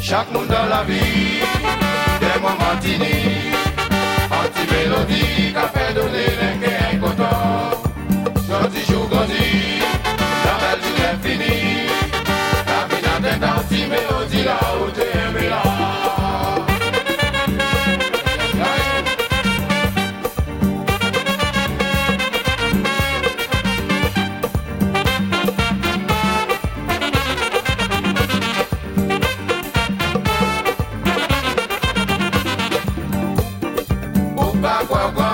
Chaque monde dans la vie, des moments tini, anti-mélodie, qu'a fait donner les gains content. Gentil jour grandi, la belle journée finie, la vie n'a tête anti-mélodie, là où t'es aimé là. Agua, agua.